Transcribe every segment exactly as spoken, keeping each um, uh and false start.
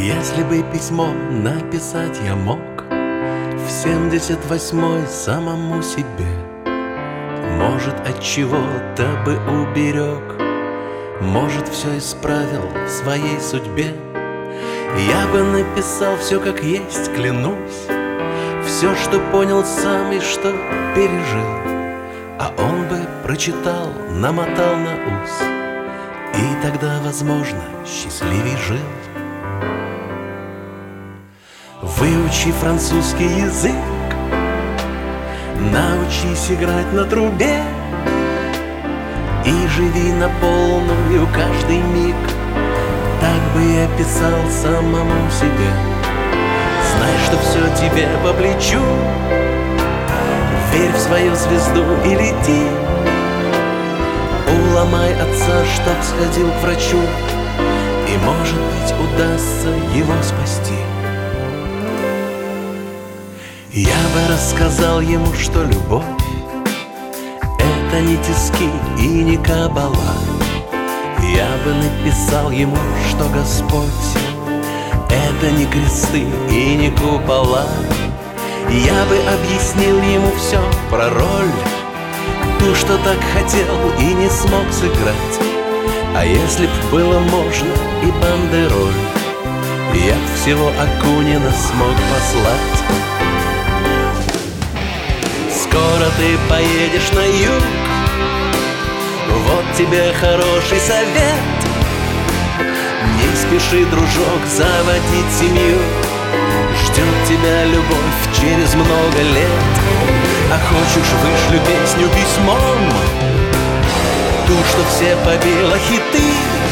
Если бы письмо написать я мог в семьдесят восьмой самому себе, может, от чего-то бы уберег, может, все исправил в своей судьбе. Я бы написал все как есть, клянусь, все, что понял сам и что пережил, а он бы прочитал, намотал на ус, и тогда, возможно, счастливей жил. Выучи французский язык, научись играть на трубе и живи на полную каждый миг. Так бы я писал самому себе. Знай, что все тебе по плечу, верь в свою звезду и лети. Уломай отца, чтоб сходил к врачу, и, может быть, удастся его спасти. Я бы рассказал ему, что любовь — это не тиски и не кабала. Я бы написал ему, что Господь — это не кресты и не купола. Я бы объяснил ему все про роль, ту, что так хотел и не смог сыграть. А если б было можно и бандероль, я б всего Акунина смог послать. Скоро ты поедешь на юг, вот тебе хороший совет. Не спеши, дружок, заводить семью, ждет тебя любовь через много лет. А хочешь, вышлю песню письмом, ту, что все побила хиты.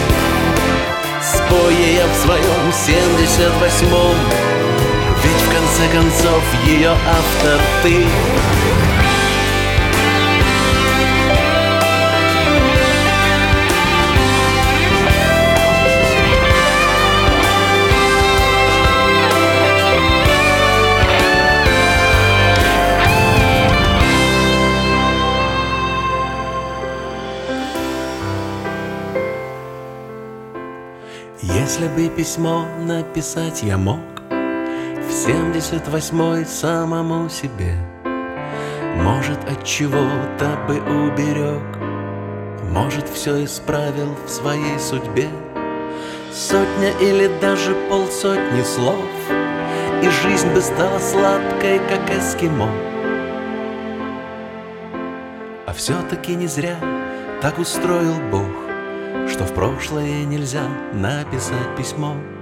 Спой я в своем семьдесят восьмом, ведь в конце концов ее автор ты. Если бы письмо написать я мог в семьдесят восьмой самому себе, может, от чего-то бы уберег, может, все исправил в своей судьбе. Сотня или даже полсотни слов, и жизнь бы стала сладкой, как эскимо. А все-таки не зря так устроил Бог, что в прошлое нельзя написать письмо.